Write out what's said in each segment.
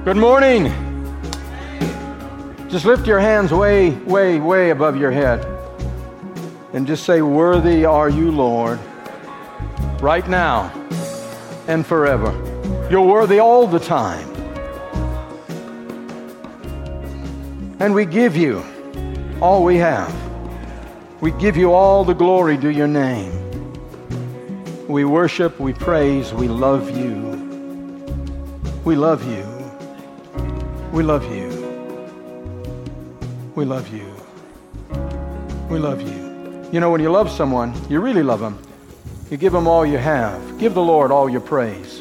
Good morning. Just lift your hands way, way, way above your head and just say, worthy are you, Lord, right now and forever. You're worthy all the time. And we give you all we have. We give you all the glory to your name. We worship, we praise, we love you. We love you. We love you. We love you. We love you. You know, when you love someone, you really love them. You give them all you have. Give the Lord all your praise.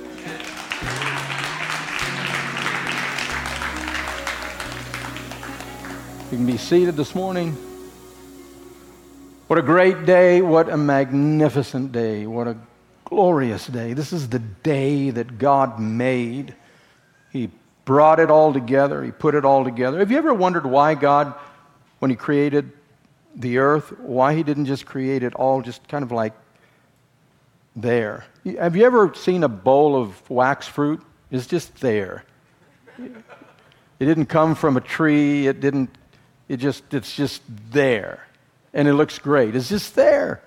You can be seated this morning. What a great day. What a magnificent day. What a glorious day. This is the day that God made. He brought it all together. He put it all together. Have you ever wondered why God, when He created the earth, why He didn't just create it all just kind of like there? Have you ever seen a bowl of wax fruit? It's just there. It didn't come from a tree. It's just there. And it looks great. It's just there.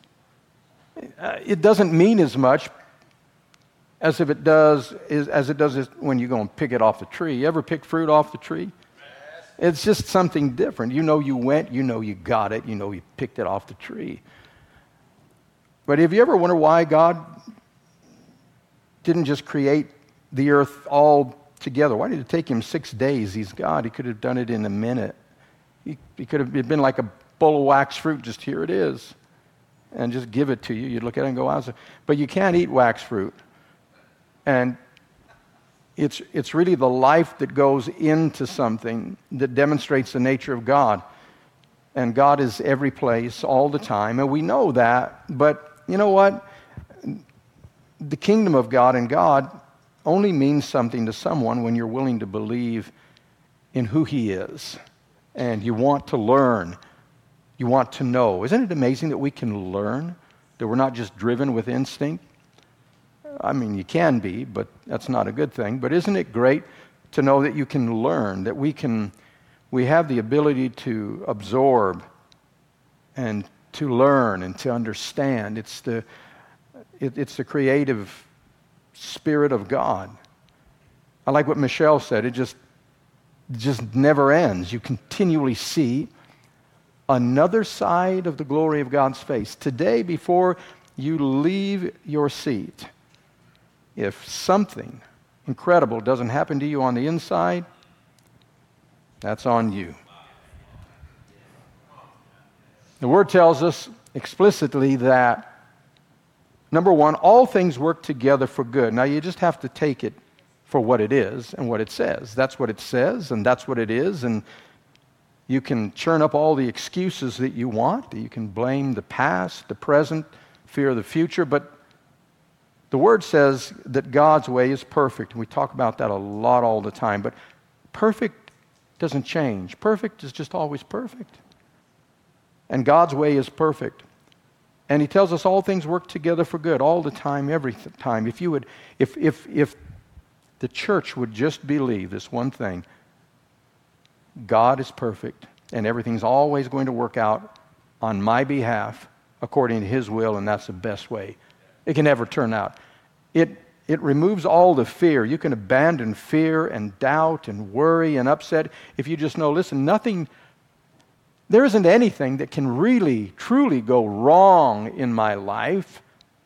It doesn't mean as much as it does when you go and pick it off the tree. You ever pick fruit off the tree? It's just something different. You know you went, you know you got it, you know you picked it off the tree. But have you ever wondered why God didn't just create the earth all together? Why did it take Him 6 days? He's God. He could have done it in a minute. He could have been like a bowl of wax fruit, just here it is, and just give it to you. You'd look at it and go, wow. But you can't eat wax fruit. And it's really the life that goes into something that demonstrates the nature of God. And God is every place, all the time, and we know that. But you know what? The kingdom of God and God only means something to someone when you're willing to believe in who He is. And you want to learn. You want to know. Isn't it amazing that we can learn? That we're not just driven with instinct? I mean, you can be, but that's not a good thing. But isn't it great to know that you can learn, that we have the ability to absorb and to learn and to understand. It's the creative spirit of God. I like what Michelle said. It just never ends. You continually see another side of the glory of God's face. Today, before you leave your seat, if something incredible doesn't happen to you on the inside, that's on you. The Word tells us explicitly that, number one, all things work together for good. Now, you just have to take it for what it is and what it says. That's what it says, and that's what it is, and you can churn up all the excuses that you want. You can blame the past, the present, fear the future, but the Word says that God's way is perfect, and we talk about that a lot all the time, but perfect doesn't change. Perfect is just always perfect. And God's way is perfect. And He tells us all things work together for good, all the time, every time. If the church would just believe this one thing, God is perfect, and everything's always going to work out on my behalf according to His will, and that's the best way it can ever turn out. It removes all the fear. You can abandon fear and doubt and worry and upset if you just know, listen, there isn't anything that can really, truly go wrong in my life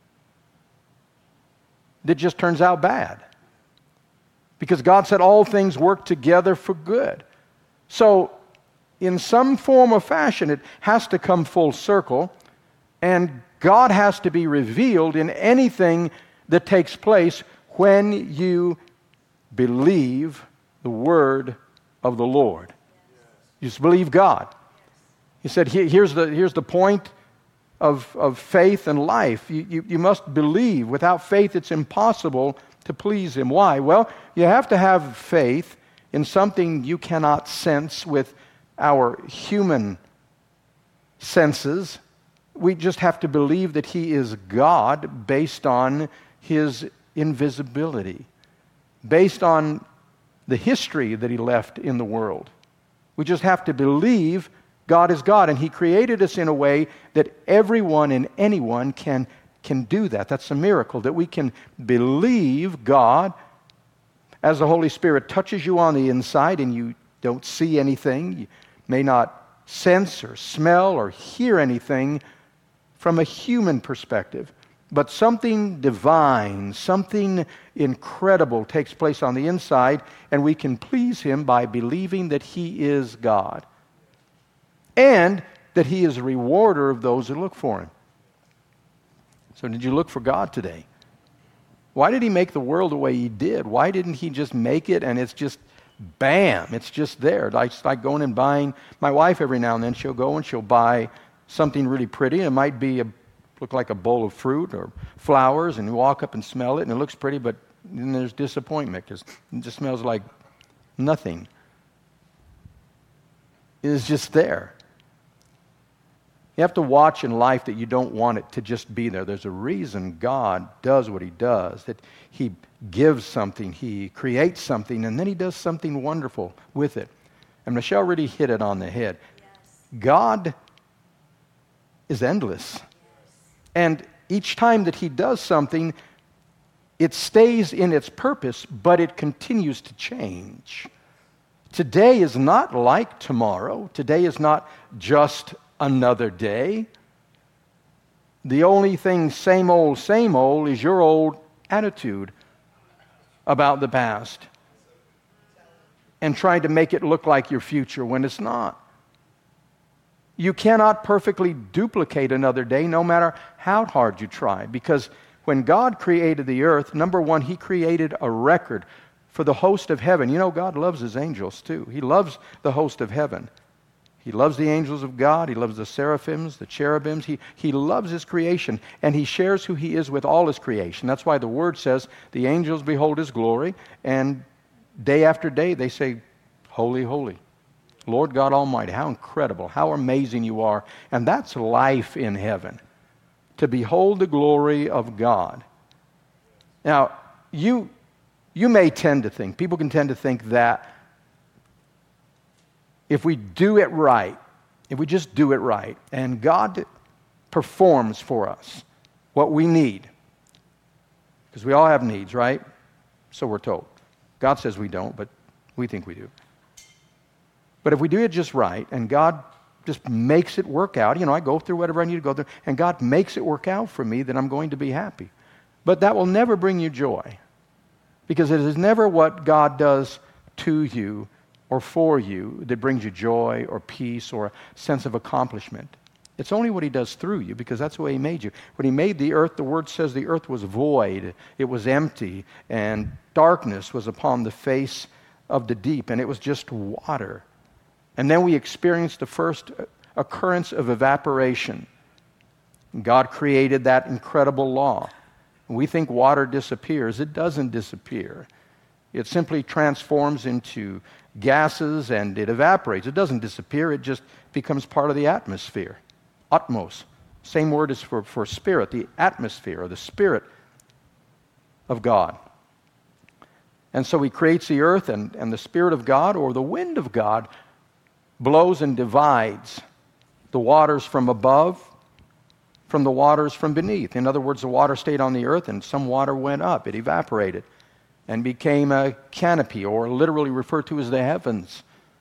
that just turns out bad. Because God said all things work together for good. So, in some form or fashion, it has to come full circle, and God has to be revealed in anything that takes place when you believe the word of the Lord. You just believe God. He said, here's the point of faith and life. You must believe. Without faith, it's impossible to please Him. Why? Well, you have to have faith in something you cannot sense with our human senses. We just have to believe that He is God based on His invisibility, based on the history that he left in the world. We just have to believe God is God, and he created us in a way that everyone and anyone can do that. That's a miracle, that we can believe God as the Holy Spirit touches you on the inside and you don't see anything. You may not sense or smell or hear anything from a human perspective. But something divine, something incredible takes place on the inside, and we can please him by believing that he is God and that he is a rewarder of those who look for him. So did you look for God today? Why did he make the world the way he did? Why didn't he just make it and it's just bam, it's just there? Like going and buying, my wife every now and then, she'll go and she'll buy something really pretty. It might be look like a bowl of fruit or flowers, and you walk up and smell it and it looks pretty, but then there's disappointment because it just smells like nothing. It is just there. You have to watch in life that you don't want it to just be there. There's a reason God does what he does, that he gives something, he creates something, and then he does something wonderful with it. And Michelle really hit it on the head. Yes. God is endless. Yes. And each time that he does something, it stays in its purpose, but it continues to change. Today is not like tomorrow. Today is not just another day. The only thing same old, is your old attitude about the past and trying to make it look like your future when it's not. You cannot perfectly duplicate another day no matter how hard you try, because when God created the earth, number one, he created a record for the host of heaven. You know, God loves his angels too. He loves the host of heaven. He loves the angels of God. He loves the seraphims, the cherubims. He loves his creation, and he shares who he is with all his creation. That's why the word says the angels behold his glory, and day after day they say, holy, holy, Lord God Almighty. How incredible, how amazing you are. And that's life in heaven, to behold the glory of God. Now, you may tend to think, people can tend to think that if we do it right, if we just do it right, and God performs for us what we need, because we all have needs, right? So we're told. God says we don't, but we think we do. But if we do it just right, and God just makes it work out, I go through whatever I need to go through, and God makes it work out for me, then I'm going to be happy. But that will never bring you joy, because it is never what God does to you or for you that brings you joy or peace or a sense of accomplishment. It's only what he does through you, because that's the way he made you. When he made the earth, the word says the earth was void, it was empty, and darkness was upon the face of the deep, and it was just water. And then we experienced the first occurrence of evaporation. God created that incredible law. We think water disappears. It doesn't disappear. It simply transforms into gases and it evaporates. It doesn't disappear. It just becomes part of the atmosphere. Atmos. Same word as for spirit, the atmosphere or the spirit of God. And so he creates the earth, and the Spirit of God or the wind of God blows and divides the waters from above from the waters from beneath. In other words, the water stayed on the earth and some water went up. It evaporated and became a canopy, or literally referred to as the heavens.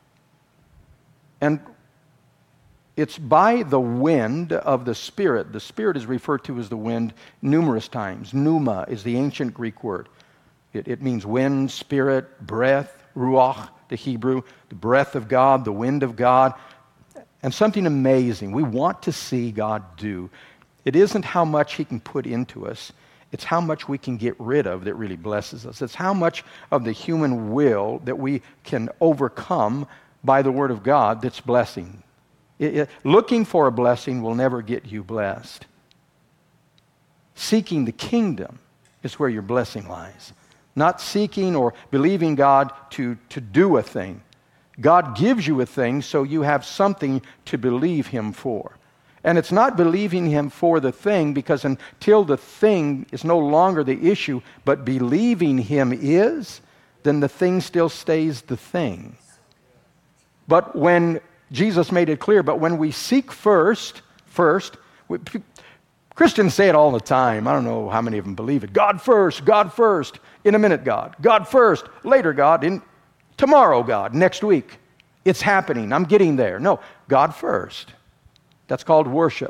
And it's by the wind of the Spirit. The Spirit is referred to as the wind numerous times. Pneuma is the ancient Greek word. It means wind, spirit, breath, ruach, the Hebrew, the breath of God, the wind of God. And something amazing we want to see God do. It isn't how much he can put into us. It's how much we can get rid of that really blesses us. It's how much of the human will that we can overcome by the Word of God that's blessing. Looking for a blessing will never get you blessed. Seeking the kingdom is where your blessing lies. Not seeking or believing God to do a thing. God gives you a thing so you have something to believe him for. And it's not believing him for the thing, because until the thing is no longer the issue, but believing him is, then the thing still stays the thing. But when Jesus made it clear, but when we seek first, Christians say it all the time. I don't know how many of them believe it. God first, in a minute God first, later God, in tomorrow God, next week. It's happening, I'm getting there. No, God first. That's called worship.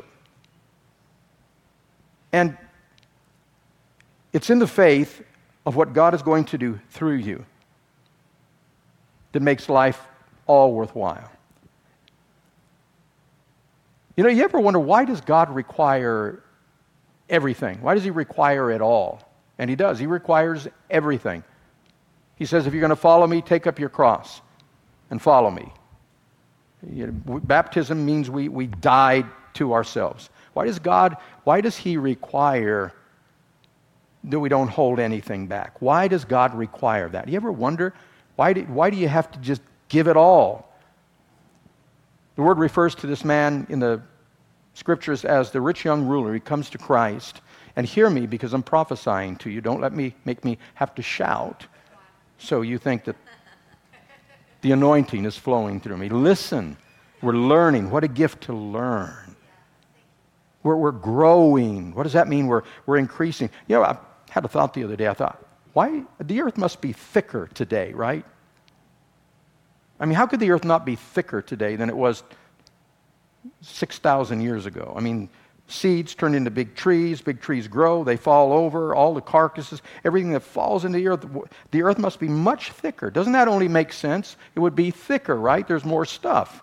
And it's in the faith of what God is going to do through you that makes life all worthwhile. You know, you ever wonder, why does God require everything? Why does He require it all? And He does. He requires everything. He says, if you're going to follow me, take up your cross and follow me. Baptism means we died to ourselves. Why does He require that we don't hold anything back? Why does God require that? You ever wonder, why do you have to just give it all? The word refers to this man in the Scriptures as the rich young ruler. He comes to Christ. And hear me, because I'm prophesying to you. Don't make me have to shout so you think that the anointing is flowing through me. Listen, we're learning. What a gift to learn. We're growing. What does that mean? We're increasing. You know, I had a thought the other day. I thought, why? The earth must be thicker today, right? I mean, how could the earth not be thicker today than it was 6,000 years ago? I mean, seeds turn into big trees grow, they fall over, all the carcasses, everything that falls into the earth must be much thicker. Doesn't that only make sense? It would be thicker, right? There's more stuff.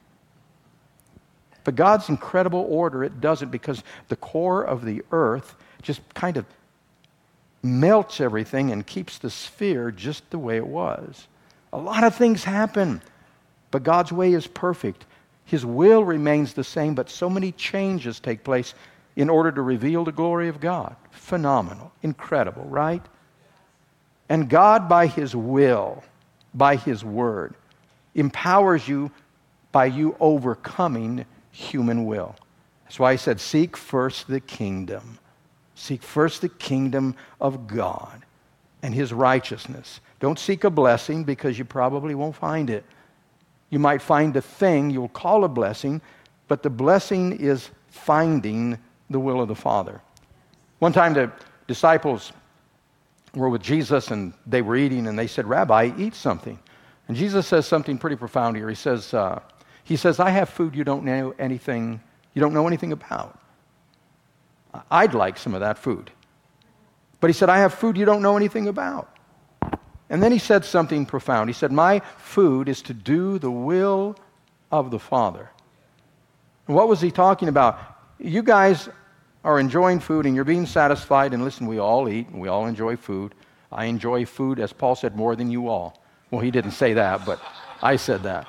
But God's incredible order, it doesn't, because the core of the earth just kind of melts everything and keeps the sphere just the way it was. A lot of things happen, but God's way is perfect. His will remains the same, but so many changes take place in order to reveal the glory of God. Phenomenal, incredible, right? And God, by His will, by His word, empowers you by you overcoming human will. That's why He said, seek first the kingdom. Seek first the kingdom of God and His righteousness. Don't seek a blessing, because you probably won't find it. You might find a thing you'll call a blessing, but the blessing is finding the will of the Father. One time the disciples were with Jesus and they were eating, and they said, Rabbi, eat something. And Jesus says something pretty profound here. He says, I have food you don't know anything about. I'd like some of that food. But He said, I have food you don't know anything about. And then He said something profound. He said, my food is to do the will of the Father. And what was He talking about? You guys are enjoying food and you're being satisfied. And listen, we all eat and we all enjoy food. I enjoy food, as Paul said, more than you all. Well, he didn't say that, but I said that.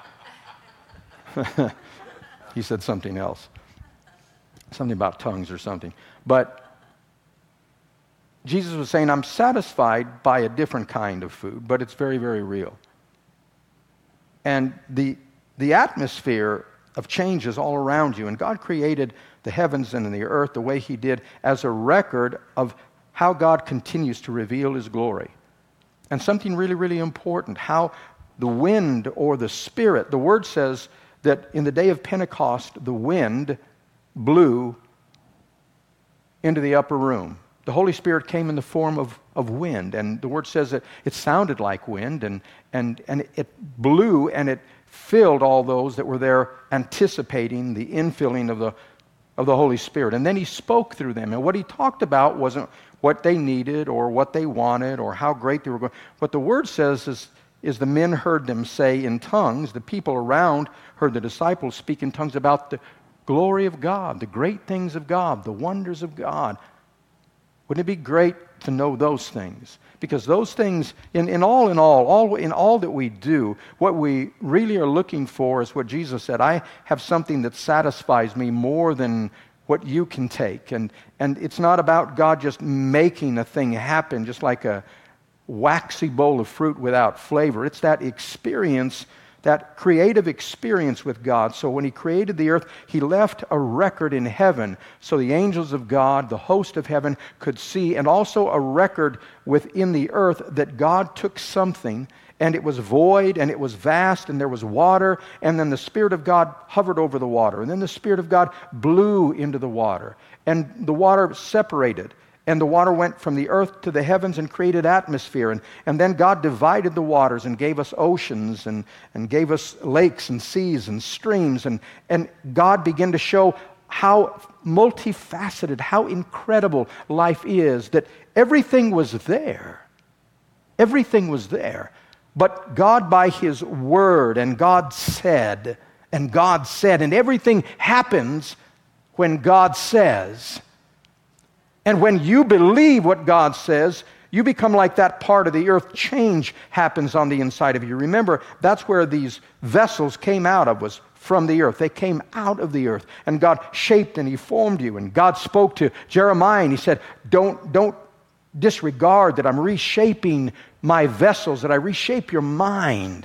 He said something else. Something about tongues or something. But Jesus was saying, I'm satisfied by a different kind of food, but it's very, very real. And the atmosphere of change is all around you. And God created the heavens and the earth the way He did as a record of how God continues to reveal His glory. And something really, really important, how the wind or the Spirit, the Word says that in the day of Pentecost, the wind blew into the upper room. The Holy Spirit came in the form of wind, and the Word says that it sounded like wind, and it blew, and it filled all those that were there anticipating the infilling of the Holy Spirit. And then He spoke through them, and what He talked about wasn't what they needed or what they wanted or how great they were going. What the Word says is the men heard them say in tongues, the people around heard the disciples speak in tongues about the glory of God, the great things of God, the wonders of God. Wouldn't it be great to know those things? Because those things, in all that we do, what we really are looking for is what Jesus said, I have something that satisfies me more than what you can take. And it's not about God just making a thing happen, just like a waxy bowl of fruit without flavor. It's that experience that creative experience with God. So when he created the earth, he left a record in heaven so the angels of God, the host of heaven, could see, and also a record within the earth that God took something and it was void and it was vast and there was water, and then the Spirit of God hovered over the water, and then the Spirit of God blew into the water, and the water separated. And the water went from the earth to the heavens and created atmosphere. And then God divided the waters and gave us oceans and gave us lakes and seas and streams. And God began to show how multifaceted, how incredible life is, that everything was there. Everything was there. But God, by His Word, and God said, and everything happens when God says. And when you believe what God says, you become like that part of the earth. Change happens on the inside of you. Remember, that's where these vessels came out of, was from the earth. They came out of the earth. And God shaped and He formed you. And God spoke to Jeremiah and He said, don't disregard that I'm reshaping my vessels, that I reshape your mind.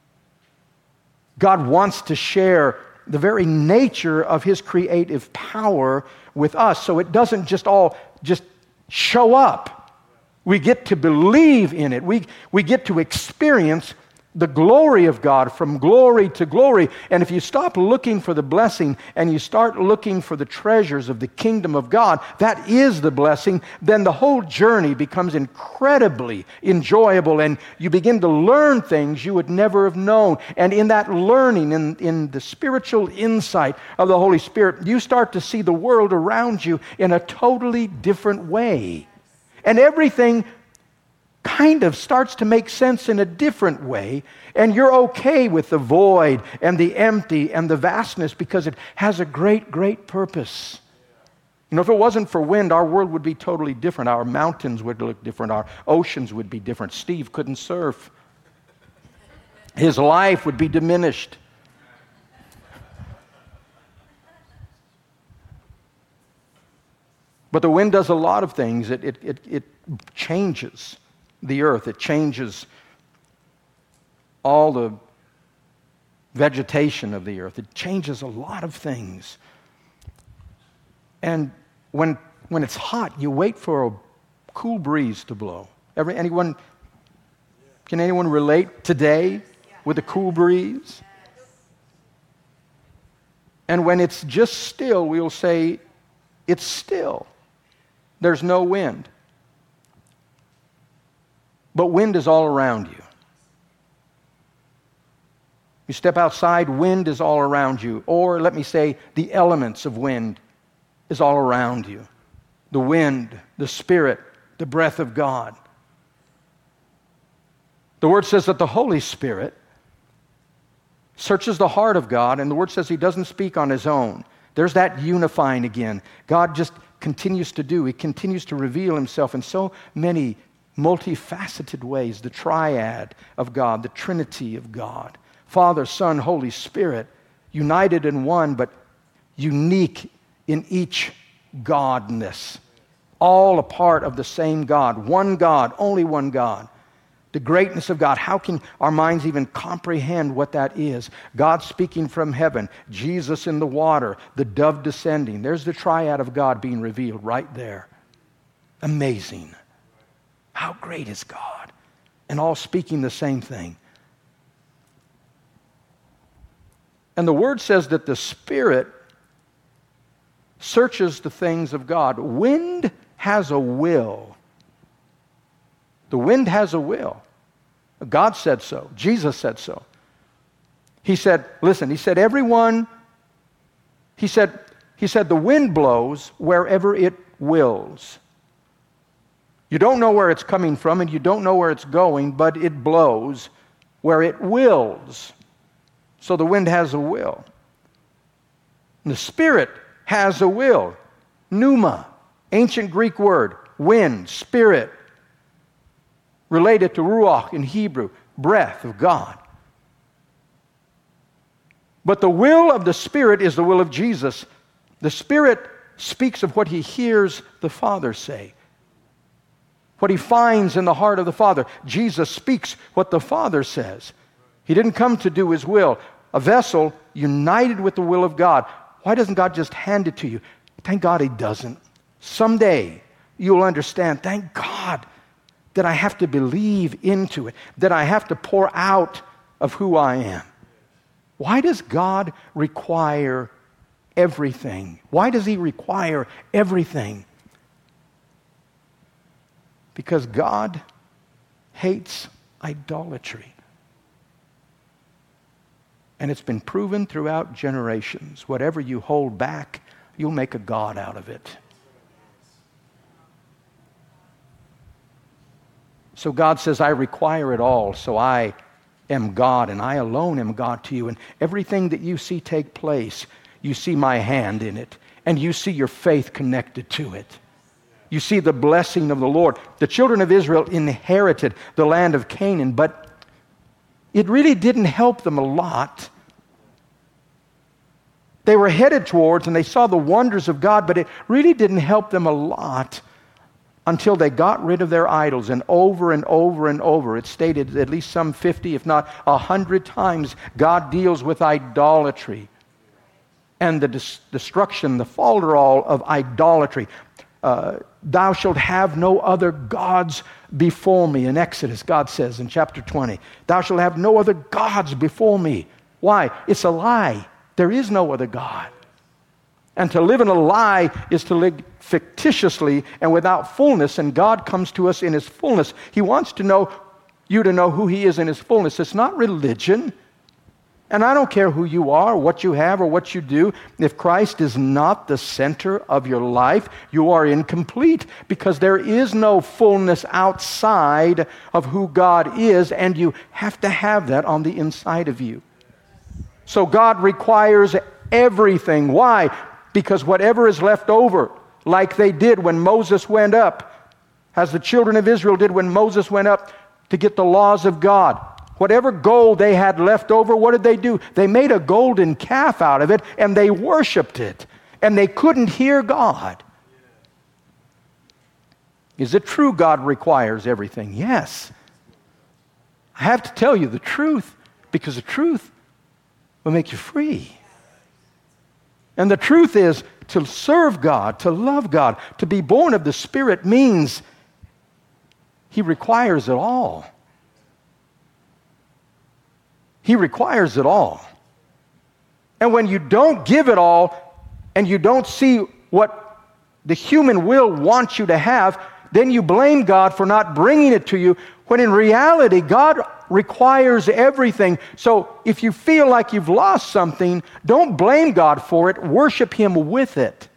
God wants to share the very nature of His creative power with us, so it doesn't just all show up. We get to believe in it. We get to experience the glory of God from glory to glory. And if you stop looking for the blessing and you start looking for the treasures of the kingdom of God, that is the blessing, then the whole journey becomes incredibly enjoyable, and you begin to learn things you would never have known. And in that learning, in the spiritual insight of the Holy Spirit, you start to see the world around you in a totally different way. And everything kind of starts to make sense in a different way, and you're okay with the void and the empty and the vastness because it has a great, great purpose. You know, if it wasn't for wind, our world would be totally different. Our mountains would look different. Our oceans would be different. Steve couldn't surf. His life would be diminished. But the wind does a lot of things. It changes the earth. It changes all the vegetation of the earth. It changes a lot of things. And when it's hot, you wait for a cool breeze to blow. Can anyone relate today with a cool breeze? And when it's just still, we'll say, it's still. There's no wind. But wind is all around you. You step outside, wind is all around you. Or let me say, the elements of wind is all around you. The wind, the Spirit, the breath of God. The Word says that the Holy Spirit searches the heart of God, and the Word says He doesn't speak on His own. There's that unifying again. God just continues to do. He continues to reveal Himself in so many multifaceted ways. The triad of God, the Trinity of God. Father, Son, Holy Spirit, united in one, but unique in each Godness. All a part of the same God. One God, only one God. The greatness of God. How can our minds even comprehend what that is? God speaking from heaven. Jesus in the water. The dove descending. There's the triad of God being revealed right there. Amazing. How great is God? And all speaking the same thing. And the Word says that the Spirit searches the things of God. Wind has a will. The wind has a will. God said so. Jesus said so. He said, listen, He said, everyone, He said, the wind blows wherever it wills. You don't know where it's coming from and you don't know where it's going, but it blows where it wills. So the wind has a will. And the Spirit has a will. Pneuma, ancient Greek word, wind, spirit, related to ruach in Hebrew, breath of God. But the will of the Spirit is the will of Jesus. The Spirit speaks of what He hears the Father say, what He finds in the heart of the Father. Jesus speaks what the Father says. He didn't come to do his will. A vessel united with the will of God. Why doesn't God just hand it to you? Thank God he doesn't. Someday you'll understand, thank God that I have to believe into it, that I have to pour out of who I am. Why does God require everything? Why does he require everything? Because God hates idolatry. And it's been proven throughout generations. Whatever you hold back, you'll make a god out of it. So God says, I require it all, so I am God, and I alone am God to you. And everything that you see take place, you see my hand in it, and you see your faith connected to it. You see the blessing of the Lord. The children of Israel inherited the land of Canaan, but it really didn't help them a lot. They were headed towards, and they saw the wonders of God, but it really didn't help them a lot until they got rid of their idols. And over and over and over, it's stated at least some 50, if not 100 times, God deals with idolatry and the destruction, the falderall of idolatry. Thou shalt have no other gods before me. In Exodus, God says in chapter 20, thou shalt have no other gods before me. Why? It's a lie. There is no other God. And to live in a lie is to live fictitiously and without fullness, and God comes to us in his fullness. He wants to know you to know who he is in his fullness. It's not religion. And I don't care who you are, what you have, or what you do. If Christ is not the center of your life, you are incomplete, because there is no fullness outside of who God is, and you have to have that on the inside of you. So God requires everything. Why? Because whatever is left over, like they did when Moses went up, as the children of Israel did when Moses went up to get the laws of God, whatever gold they had left over, what did they do? They made a golden calf out of it, and they worshiped it, and they couldn't hear God. Is it true God requires everything? Yes. I have to tell you the truth, because the truth will make you free. And the truth is, to serve God, to love God, to be born of the Spirit means he requires it all. He requires it all. And when you don't give it all, and you don't see what the human will wants you to have, then you blame God for not bringing it to you, when in reality, God requires everything. So if you feel like you've lost something, don't blame God for it. Worship him with it.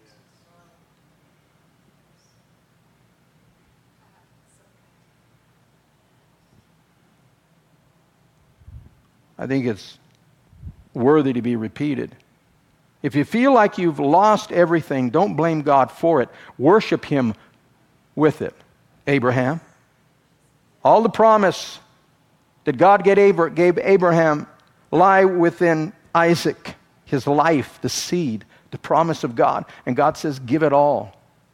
I think it's worthy to be repeated. If you feel like you've lost everything, don't blame God for it. Worship him with it. Abraham, all the promise that God gave Abraham lie within Isaac, his life, the seed, the promise of God. And God says, give it all.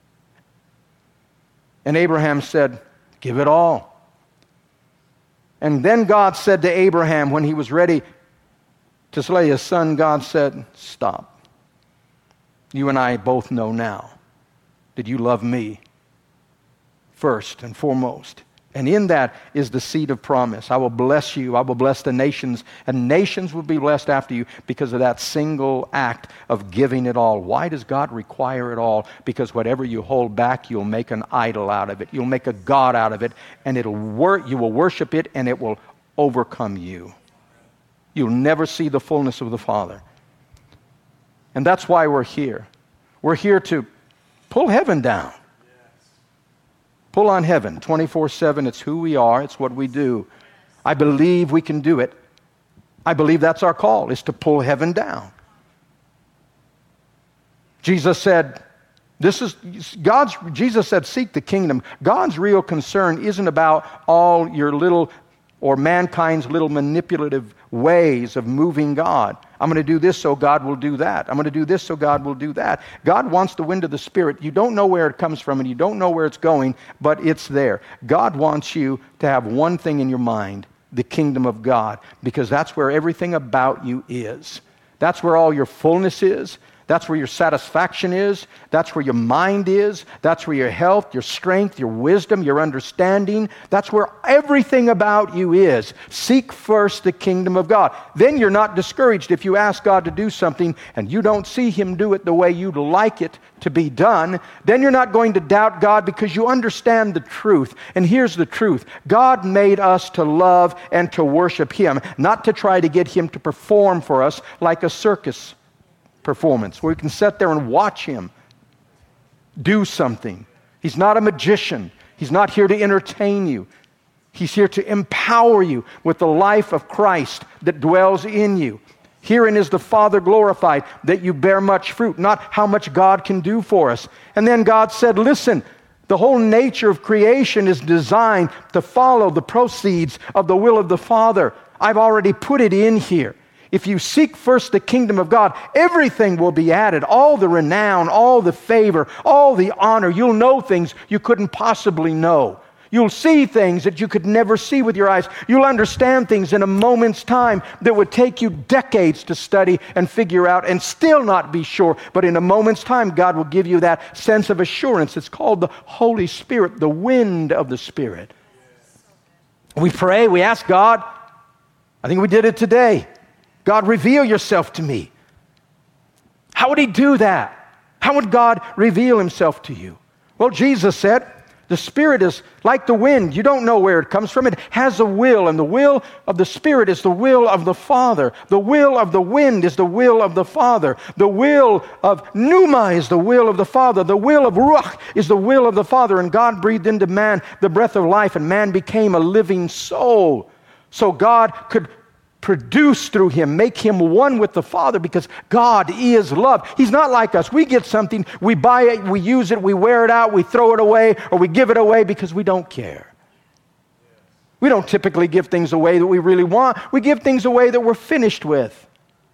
And Abraham said, give it all. And then God said to Abraham, when he was ready to slay his son, God said, stop. You and I both know now that you love me first and foremost. And in that is the seed of promise. I will bless you. I will bless the nations, and nations will be blessed after you because of that single act of giving it all. Why does God require it all? Because whatever you hold back, you'll make an idol out of it. You'll make a god out of it, and you will worship it, and it will overcome you. You'll never see the fullness of the Father. And that's why we're here. We're here to pull heaven down. Pull on heaven 24/7. It's who we are. It's what we do. I believe we can do it. I believe that's our call, is to pull heaven down. Jesus said, Jesus said, seek the kingdom. God's real concern isn't about all your little, or mankind's little manipulative ways of moving God. I'm going to do this so God will do that. I'm going to do this so God will do that. God wants the wind of the Spirit. You don't know where it comes from, and you don't know where it's going, but it's there. God wants you to have one thing in your mind, the kingdom of God, because that's where everything about you is. That's where all your fullness is. That's where your satisfaction is. That's where your mind is. That's where your health, your strength, your wisdom, your understanding. That's where everything about you is. Seek first the kingdom of God. Then you're not discouraged if you ask God to do something and you don't see Him do it the way you'd like it to be done. Then you're not going to doubt God because you understand the truth. And here's the truth. God made us to love and to worship Him, not to try to get Him to perform for us like a circus performance where we can sit there and watch Him do something. He's not a magician. He's not here to entertain you. He's here to empower you with the life of Christ that dwells in you. Herein is the Father glorified, that you bear much fruit, not how much God can do for us. And then God said, listen, the whole nature of creation is designed to follow the proceeds of the will of the Father. I've already put it in here. If you seek first the kingdom of God, everything will be added. All the renown, all the favor, all the honor. You'll know things you couldn't possibly know. You'll see things that you could never see with your eyes. You'll understand things in a moment's time that would take you decades to study and figure out and still not be sure. But in a moment's time, God will give you that sense of assurance. It's called the Holy Spirit, the wind of the Spirit. We pray, we ask God. I think we did it today. God, reveal yourself to me. How would He do that? How would God reveal Himself to you? Well, Jesus said, the Spirit is like the wind. You don't know where it comes from. It has a will, and the will of the Spirit is the will of the Father. The will of the wind is the will of the Father. The will of pneuma is the will of the Father. The will of ruach is the will of the Father. And God breathed into man the breath of life, and man became a living soul. So God could produce through him, make him one with the Father, because God is love. He's not like us. We get something, we buy it, we use it, we wear it out, we throw it away, or we give it away because we don't care. We don't typically give things away that we really want. We give things away that we're finished with.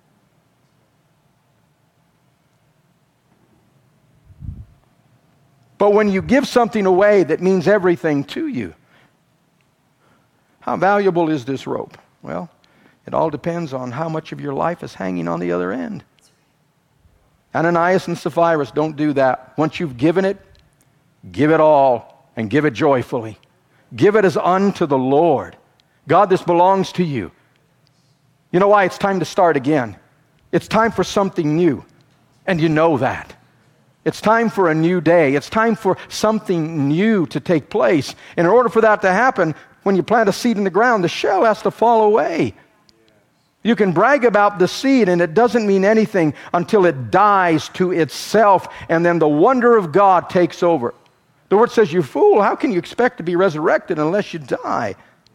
But when you give something away that means everything to you, how valuable is this rope? Well, it all depends on how much of your life is hanging on the other end. Ananias and Sapphira don't do that. Once you've given it, give it all and give it joyfully. Give it as unto the Lord. God, this belongs to you. You know why? It's time to start again. It's time for something new. And you know that. It's time for a new day. It's time for something new to take place. And in order for that to happen, when you plant a seed in the ground, the shell has to fall away. You can brag about the seed, and it doesn't mean anything until it dies to itself, and then the wonder of God takes over. The Word says, you fool, how can you expect to be resurrected unless you die?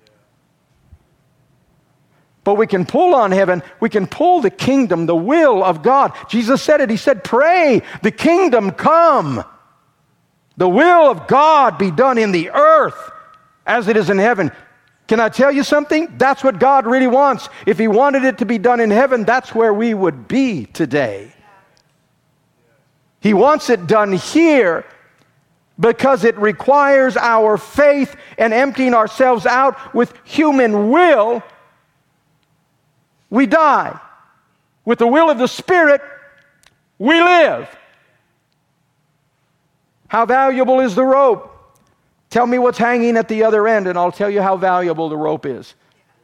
But we can pull on heaven. We can pull the kingdom, the will of God. Jesus said it. He said, pray, the kingdom come. The will of God be done in the earth as it is in heaven. Can I tell you something? That's what God really wants. If He wanted it to be done in heaven, that's where we would be today. He wants it done here because it requires our faith and emptying ourselves out with human will. We die. With the will of the Spirit, we live. How valuable is the rope? Tell me what's hanging at the other end, and I'll tell you how valuable the rope is.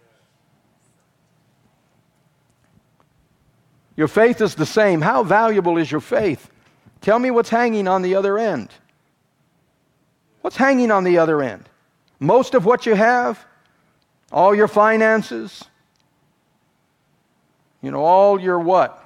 Your faith is the same. How valuable is your faith? Tell me what's hanging on the other end. What's hanging on the other end? Most of what you have, all your finances, all your what?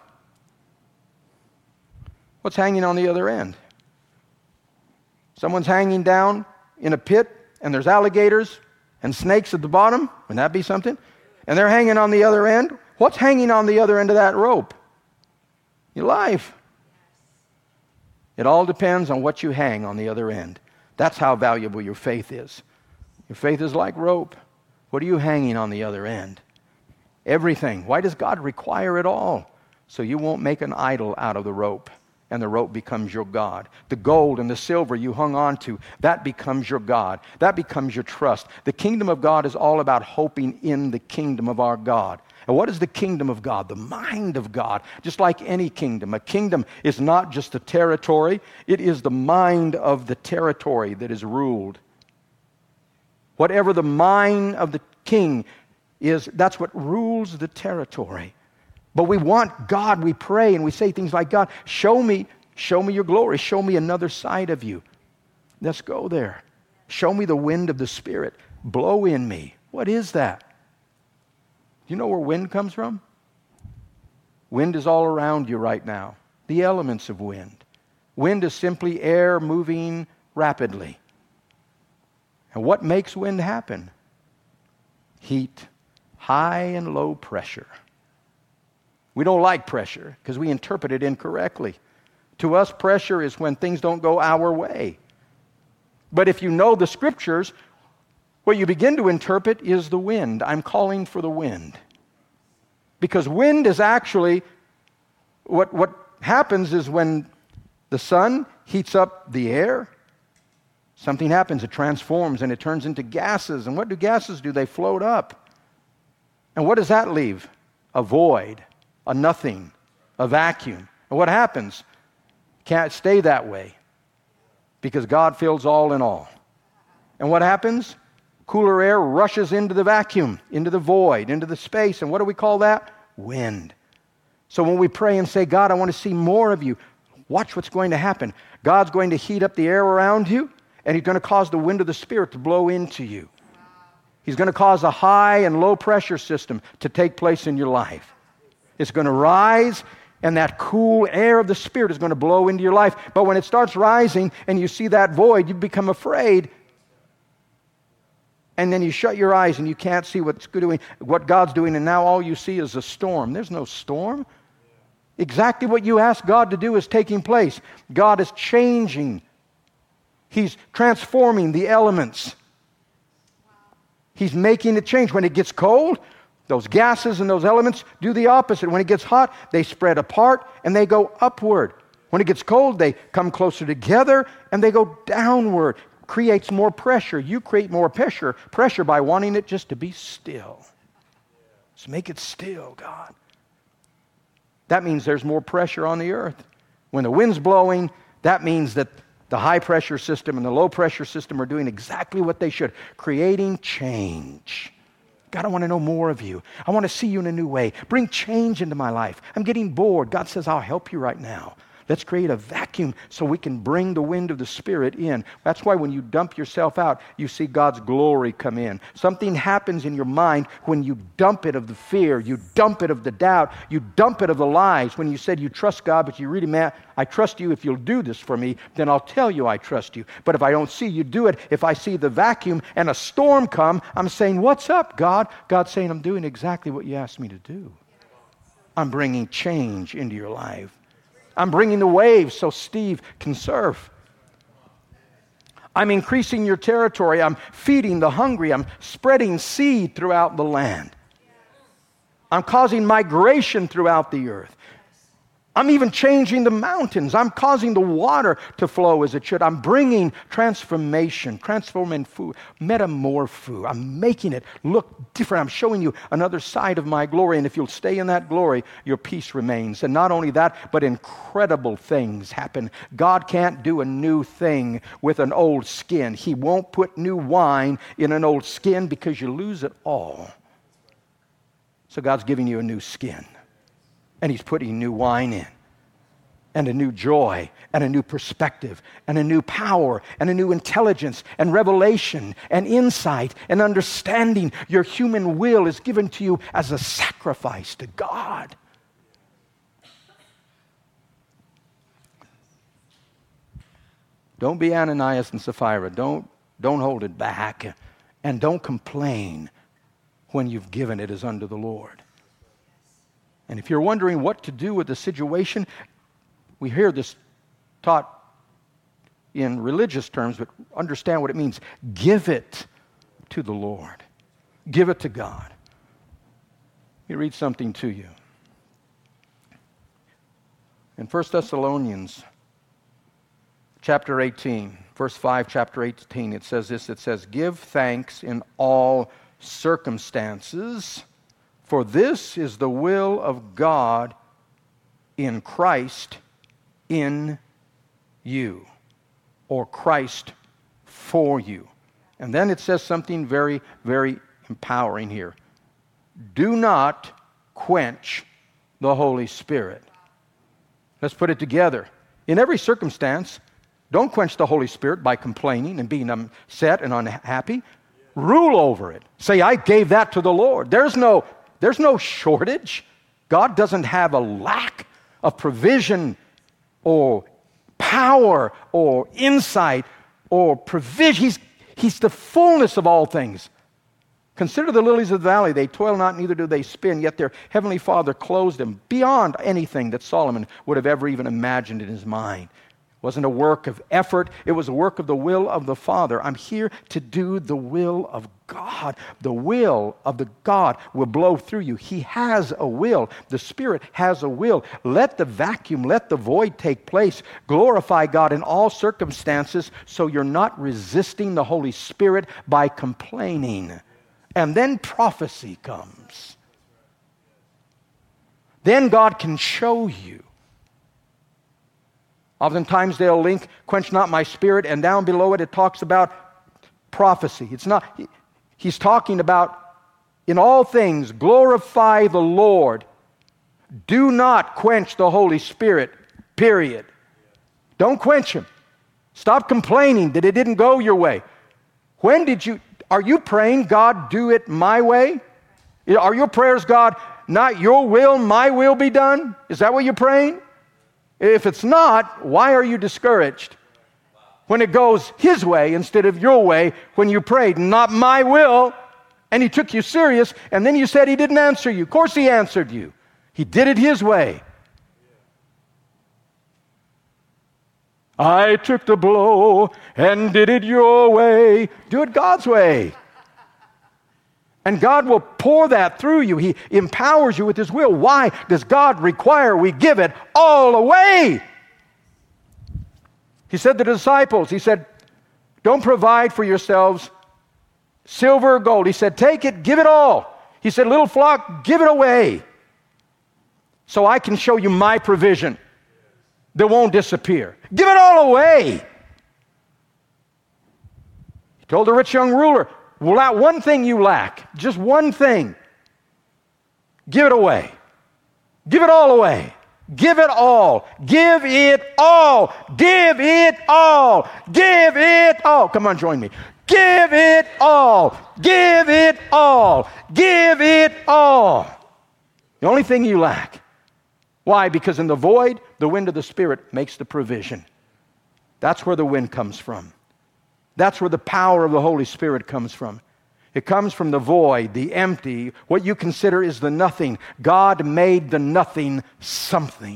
What's hanging on the other end? Someone's hanging down in a pit, and there's alligators and snakes at the bottom. Wouldn't that be something? And they're hanging on the other end. What's hanging on the other end of that rope? Your life. It all depends on what you hang on the other end. That's how valuable your faith is. Your faith is like rope. What are you hanging on the other end? Everything. Why does God require it all? So you won't make an idol out of the rope, and the rope becomes your God. The gold and the silver you hung on to, that becomes your God. That becomes your trust. The kingdom of God is all about hoping in the kingdom of our God. And what is the kingdom of God? The mind of God. Just like any kingdom. A kingdom is not just a territory. It is the mind of the territory that is ruled. Whatever the mind of the king is, that's what rules the territory. But we want God, we pray and we say things like, God, show me your glory. Show me another side of you. Let's go there. Show me the wind of the Spirit. Blow in me. What is that? Do you know where wind comes from? Wind is all around you right now. The elements of wind. Wind is simply air moving rapidly. And what makes wind happen? Heat, high and low pressure. We don't like pressure because we interpret it incorrectly. To us, pressure is when things don't go our way. But if you know the Scriptures, what you begin to interpret is the wind. I'm calling for the wind. Because wind is actually, what happens is when the sun heats up the air, something happens. It transforms and it turns into gases. And what do gases do? They float up. And what does that leave? A void, a nothing, a vacuum. And what happens? Can't stay that way because God fills all in all. And what happens? Cooler air rushes into the vacuum, into the void, into the space. And what do we call that? Wind. So when we pray and say, God, I want to see more of you, watch what's going to happen. God's going to heat up the air around you, and He's going to cause the wind of the Spirit to blow into you. He's going to cause a high and low pressure system to take place in your life. It's going to rise, and that cool air of the Spirit is going to blow into your life. But when it starts rising and you see that void, you become afraid. And then you shut your eyes and you can't see what God's doing, and now all you see is a storm. There's no storm. Exactly what you asked God to do is taking place. God is changing. He's transforming the elements. He's making it change. When it gets cold, those gases and those elements do the opposite. When it gets hot, they spread apart and they go upward. When it gets cold, they come closer together and they go downward. Creates more pressure. You create more pressure by wanting it just to be still. Just make it still, God. That means there's more pressure on the earth. When the wind's blowing, that means that the high pressure system and the low pressure system are doing exactly what they should, creating change. God, I want to know more of you. I want to see you in a new way. Bring change into my life. I'm getting bored. God says, I'll help you right now. Let's create a vacuum so we can bring the wind of the Spirit in. That's why when you dump yourself out, you see God's glory come in. Something happens in your mind when you dump it of the fear, you dump it of the doubt, you dump it of the lies. When you said you trust God, but you really meant, I trust you if you'll do this for me, then I'll tell you I trust you. But if I don't see you do it, if I see the vacuum and a storm come, I'm saying, what's up, God? God's saying, I'm doing exactly what you asked me to do. I'm bringing change into your life. I'm bringing the waves so Steve can surf. I'm increasing your territory. I'm feeding the hungry. I'm spreading seed throughout the land. I'm causing migration throughout the earth. I'm even changing the mountains. I'm causing the water to flow as it should. I'm bringing transformation, transforming food, metamorpho. I'm making it look different. I'm showing you another side of my glory. And if you'll stay in that glory, your peace remains. And not only that, but incredible things happen. God can't do a new thing with an old skin. He won't put new wine in an old skin because you lose it all. So God's giving you a new skin. And He's putting new wine in, and a new joy, and a new perspective, and a new power, and a new intelligence, and revelation, and insight, and understanding. Your human will is given to you as a sacrifice to God. Don't be Ananias and Sapphira. Don't hold it back, and don't complain when you've given it as unto the Lord. And if you're wondering what to do with the situation, we hear this taught in religious terms, but understand what it means. Give it to the Lord. Give it to God. Let me read something to you. In 1 Thessalonians chapter 18, verse 5, chapter 18, it says this, it says, "Give thanks in all circumstances, for this is the will of God in Christ in you," or Christ for you. And then it says something very, very empowering here. Do not quench the Holy Spirit. Let's put it together. In every circumstance, don't quench the Holy Spirit by complaining and being upset and unhappy. Rule over it. Say, I gave that to the Lord. There's no shortage. God doesn't have a lack of provision or power or insight or provision. He's the fullness of all things. Consider the lilies of the valley. They toil not, neither do they spin, yet their heavenly Father clothes them beyond anything that Solomon would have ever even imagined in his mind. It wasn't a work of effort. It was a work of the will of the Father. I'm here to do the will of God. The will of the God will blow through you. He has a will. The Spirit has a will. Let the vacuum, let the void take place. Glorify God in all circumstances so you're not resisting the Holy Spirit by complaining. And then prophecy comes. Then God can show you. Oftentimes they'll link, quench not my spirit, and down below it talks about prophecy. It's not, he's talking about, in all things, glorify the Lord. Do not quench the Holy Spirit, period. Don't quench Him. Stop complaining that it didn't go your way. Are you praying, God, do it my way? Are your prayers, God, not your will, my will be done? Is that what you're praying? If it's not, why are you discouraged? When it goes His way instead of your way, when you prayed, not my will, and He took you serious, and then you said He didn't answer you. Of course He answered you. He did it His way. I took the blow and did it your way. Do it God's way. And God will pour that through you. He empowers you with His will. Why does God require we give it all away? He said to the disciples, He said, don't provide for yourselves silver or gold. He said, take it, give it all. He said, little flock, give it away so I can show you my provision that won't disappear. Give it all away. He told the rich young ruler, well, one thing you lack, just one thing. Give it away. Give it all away. Give it all. Give it all. Give it all. Give it all. Come on, join me. Give it all. Give it all. Give it all. The only thing you lack. Why? Because in the void, the wind of the Spirit makes the provision. That's where the wind comes from. That's where the power of the Holy Spirit comes from. It comes from the void, the empty, what you consider is the nothing. God made the nothing something.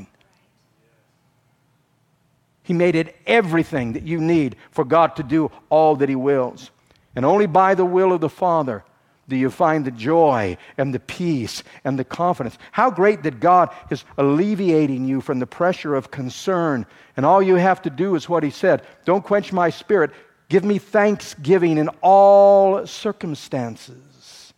He made it everything that you need for God to do all that He wills. And only by the will of the Father do you find the joy and the peace and the confidence. How great that God is alleviating you from the pressure of concern. And all you have to do is what He said. Don't quench my spirit. Give me thanksgiving in all circumstances.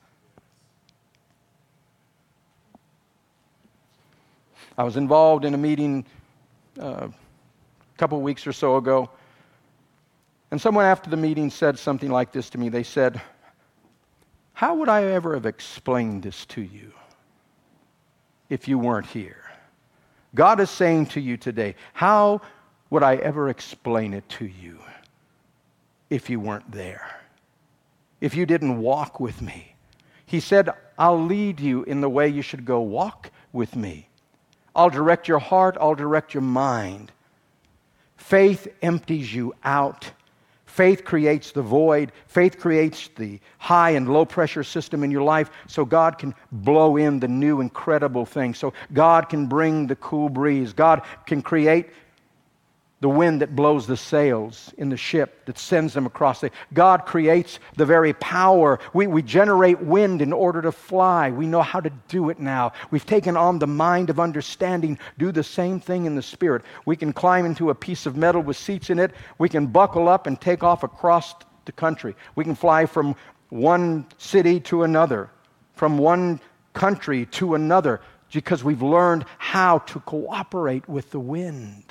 I was involved in a meeting a couple of weeks or so ago, and someone after the meeting said something like this to me. They said, how would I ever have explained this to you if you weren't here? God is saying to you today, how would I ever explain it to you if you weren't there? If you didn't walk with me? He said, I'll lead you in the way you should go. Walk with me. I'll direct your heart. I'll direct your mind. Faith empties you out. Faith creates the void. Faith creates the high and low pressure system in your life so God can blow in the new incredible thing. So God can bring the cool breeze. God can create the wind that blows the sails in the ship, that sends them across the... God creates the very power. We generate wind in order to fly. We know how to do it now. We've taken on the mind of understanding. Do the same thing in the Spirit. We can climb into a piece of metal with seats in it. We can buckle up and take off across the country. We can fly from one city to another, from one country to another, because we've learned how to cooperate with the wind.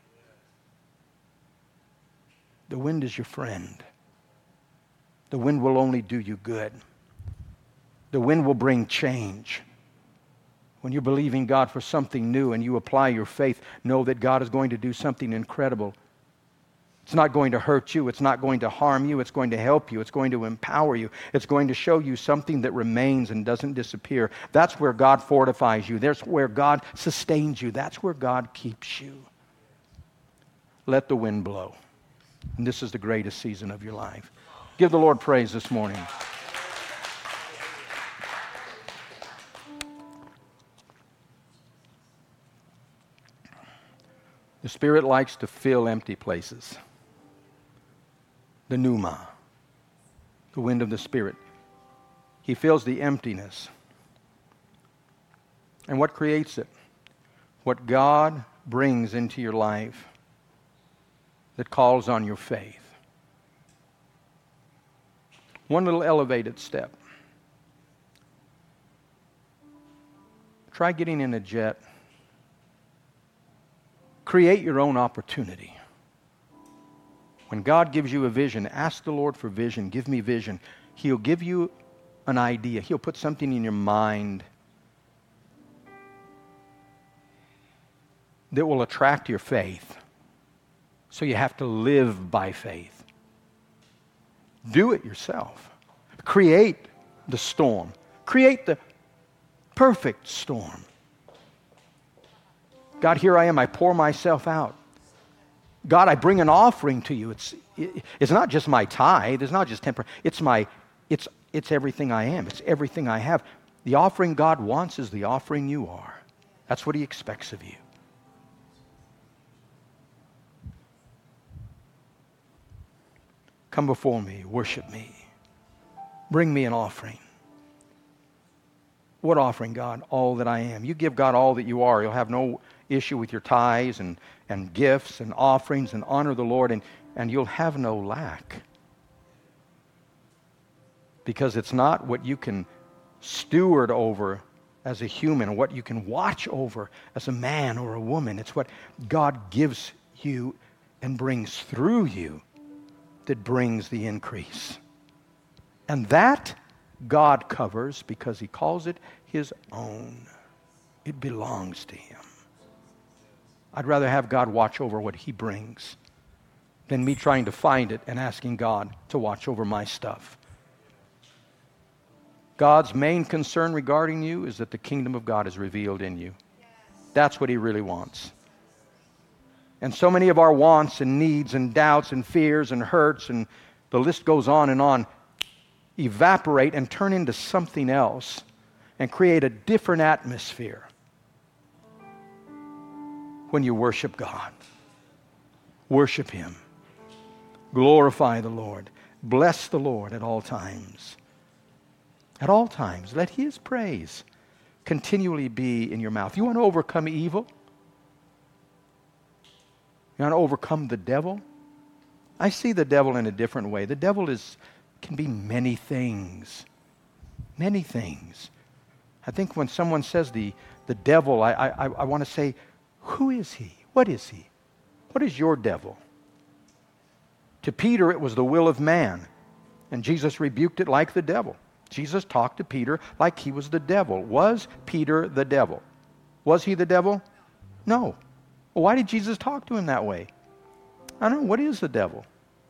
The wind is your friend. The wind will only do you good. The wind will bring change. When you're believing God for something new and you apply your faith, know that God is going to do something incredible. It's not going to hurt you. It's not going to harm you. It's going to help you. It's going to empower you. It's going to show you something that remains and doesn't disappear. That's where God fortifies you. That's where God sustains you. That's where God keeps you. Let the wind blow. And this is the greatest season of your life. Give the Lord praise this morning. The Spirit likes to fill empty places. The pneuma, the wind of the Spirit. He fills the emptiness. And what creates it? What God brings into your life that calls on your faith. One little elevated step. Try getting in a jet. Create your own opportunity. When God gives you a vision, ask the Lord for vision. Give me vision. He'll give you an idea. He'll put something in your mind that will attract your faith. So you have to live by faith. Do it yourself. Create the storm. Create the perfect storm. God, here I am. I pour myself out. God, I bring an offering to you. It's not just my tithe. It's not just 10%. It's everything I am. It's everything I have. The offering God wants is the offering you are. That's what He expects of you. Come before me, worship me. Bring me an offering. What offering, God? All that I am. You give God all that you are. You'll have no issue with your tithes and gifts and offerings, and honor the Lord, and you'll have no lack. Because it's not what you can steward over as a human, or what you can watch over as a man or a woman. It's what God gives you and brings through you that brings the increase. And that God covers because He calls it His own. It belongs to Him. I'd rather have God watch over what He brings than me trying to find it and asking God to watch over my stuff. God's main concern regarding you is that the kingdom of God is revealed in you. That's what He really wants. And so many of our wants and needs and doubts and fears and hurts, and the list goes on, evaporate and turn into something else and create a different atmosphere when you worship God. Worship Him. Glorify the Lord. Bless the Lord at all times. At all times. Let His praise continually be in your mouth. You want to overcome evil? You want to overcome the devil? I see the devil in a different way. The devil can be many things. Many things. I think when someone says the devil, I want to say, who is he? What is he? What is your devil? To Peter, it was the will of man. And Jesus rebuked it like the devil. Jesus talked to Peter like he was the devil. Was Peter the devil? Was he the devil? No. Well, why did Jesus talk to him that way? I don't know. What is the devil?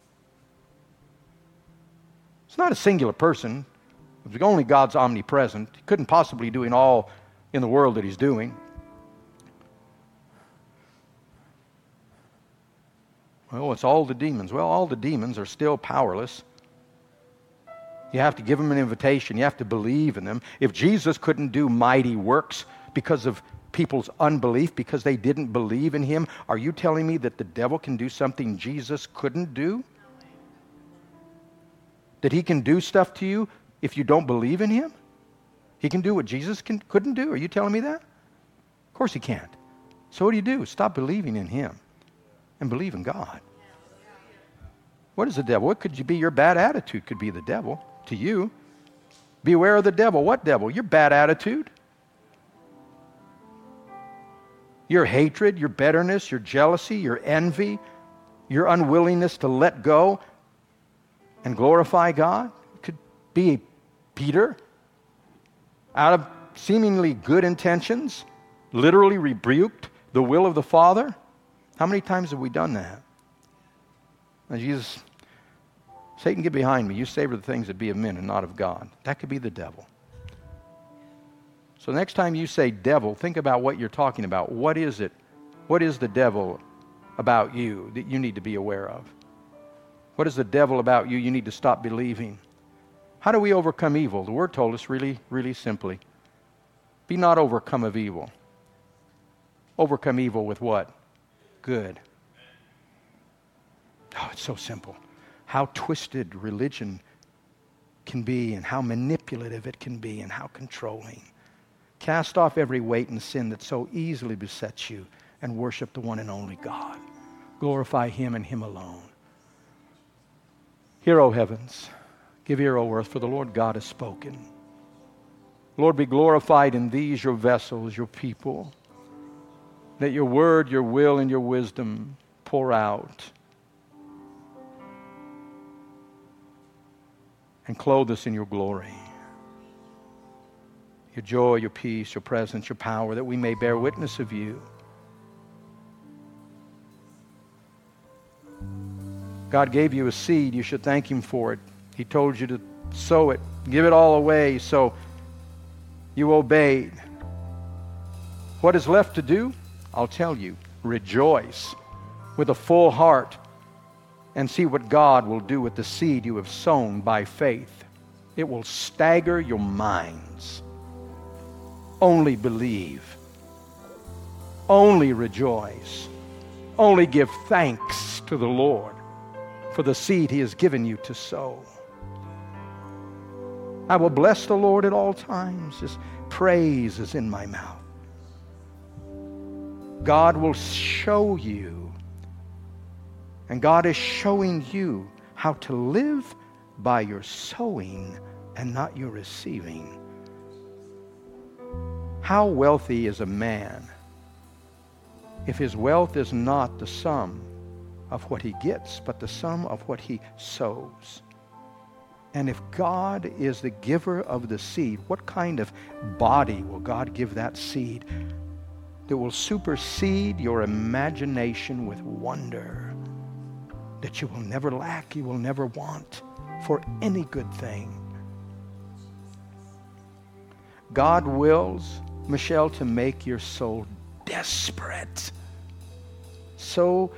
It's not a singular person. If only God's omnipresent, He couldn't possibly be doing all in the world that He's doing. Well, it's all the demons. Well, all the demons are still powerless. You have to give them an invitation. You have to believe in them. If Jesus couldn't do mighty works because of people's unbelief because they didn't believe in him. Are you telling me that the devil can do something Jesus couldn't do? That he can do stuff to you if you don't believe in him? He can do what Jesus couldn't do? Are you telling me that? Of course he can't. So what do? Stop believing in him and believe in God. What is the devil? What could you be? Your bad attitude could be the devil to you. Beware of the devil. What devil? Your bad attitude. Your hatred, your bitterness, your jealousy, your envy, your unwillingness to let go and glorify God. It could be Peter, out of seemingly good intentions, literally rebuked the will of the Father. How many times have we done that? And Jesus, Satan, get behind me. You savor the things that be of men and not of God. That could be the devil. So next time you say devil, think about what you're talking about. What is it? What is the devil about you that you need to be aware of? What is the devil about you need to stop believing? How do we overcome evil? The Word told us really, really simply. Be not overcome of evil. Overcome evil with what? Good. Oh, it's so simple. How twisted religion can be and how manipulative it can be and how controlling. Cast off every weight and sin that so easily besets you and worship the one and only God. Glorify him and him alone. Hear, O heavens. Give ear, O earth, for the Lord God has spoken. Lord, be glorified in these, your vessels, your people. Let your word, your will, and your wisdom pour out and clothe us in your glory. Your joy, your peace, your presence, your power, that we may bear witness of you. God gave you a seed. You should thank him for it. He told you to sow it, give it all away, so you obeyed. What is left to do? I'll tell you. Rejoice with a full heart and see what God will do with the seed you have sown by faith. It will stagger your minds. Only believe. Only rejoice. Only give thanks to the Lord for the seed he has given you to sow. I will bless the Lord at all times. His praise is in my mouth. God will show you, and God is showing you how to live by your sowing and not your receiving. How wealthy is a man if his wealth is not the sum of what he gets, but the sum of what he sows? And if God is the giver of the seed, what kind of body will God give that seed that will supersede your imagination with wonder, that you will never lack, you will never want for any good thing? God wills, Michelle, to make your soul desperate, so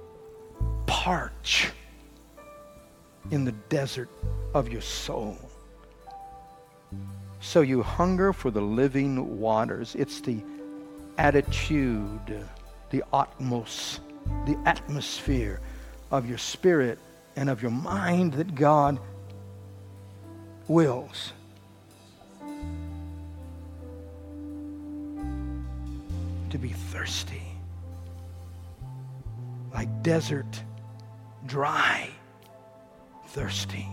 parch in the desert of your soul, so you hunger for the living waters. It's the attitude, the atmosphere of your spirit and of your mind that God wills. To be thirsty, like desert, dry, thirsty,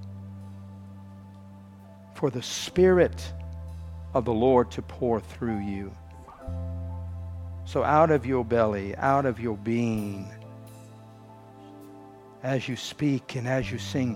for the Spirit of the Lord to pour through you. So out of your belly, out of your being, as you speak and as you sing,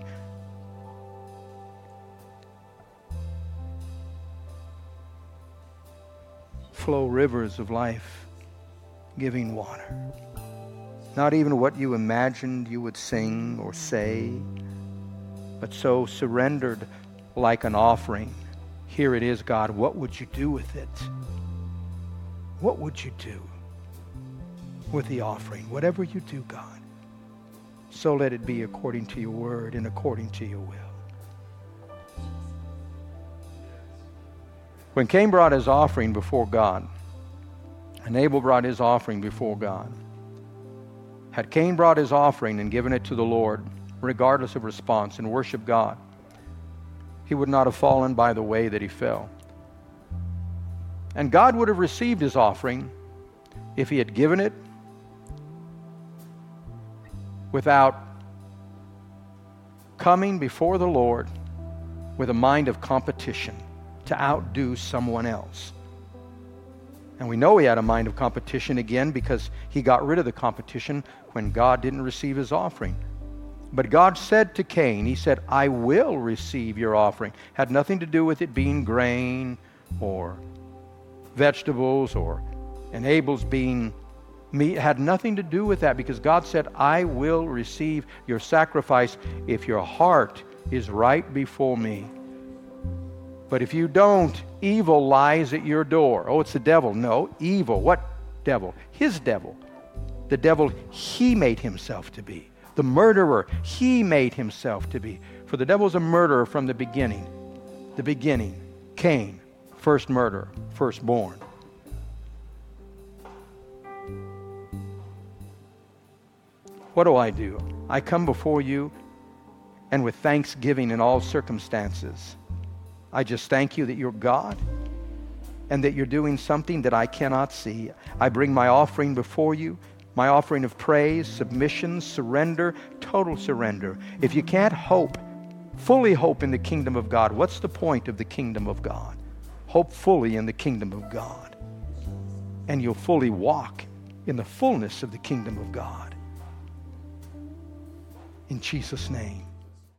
flow rivers of life-giving water. Not even what you imagined you would sing or say, but so surrendered like an offering. Here it is, God. What would you do with it? What would you do with the offering? Whatever you do, God, so let it be according to your word and according to your will. When Cain brought his offering before God, And Abel brought his offering before God. Had Cain brought his offering and given it to the Lord, regardless of response, and worshiped God, he would not have fallen by the way that he fell. And God would have received his offering if he had given it without coming before the Lord with a mind of competition to outdo someone else. And we know he had a mind of competition again because he got rid of the competition when God didn't receive his offering. But God said to Cain, he said, I will receive your offering. Had nothing to do with it being grain or vegetables and Abel's being meat. It had nothing to do with that because God said, I will receive your sacrifice if your heart is right before me. But if you don't, evil lies at your door. Oh, it's the devil. No, evil. What devil? His devil. The devil he made himself to be. The murderer he made himself to be. For the devil's a murderer from the beginning. The beginning. Cain, first murderer, firstborn. What do? I come before you, and with thanksgiving in all circumstances, I just thank you that you're God and that you're doing something that I cannot see. I bring my offering before you, my offering of praise, submission, surrender, total surrender. If you can't fully hope in the kingdom of God, what's the point of the kingdom of God? Hope fully in the kingdom of God, and you'll fully walk in the fullness of the kingdom of God. In Jesus' name.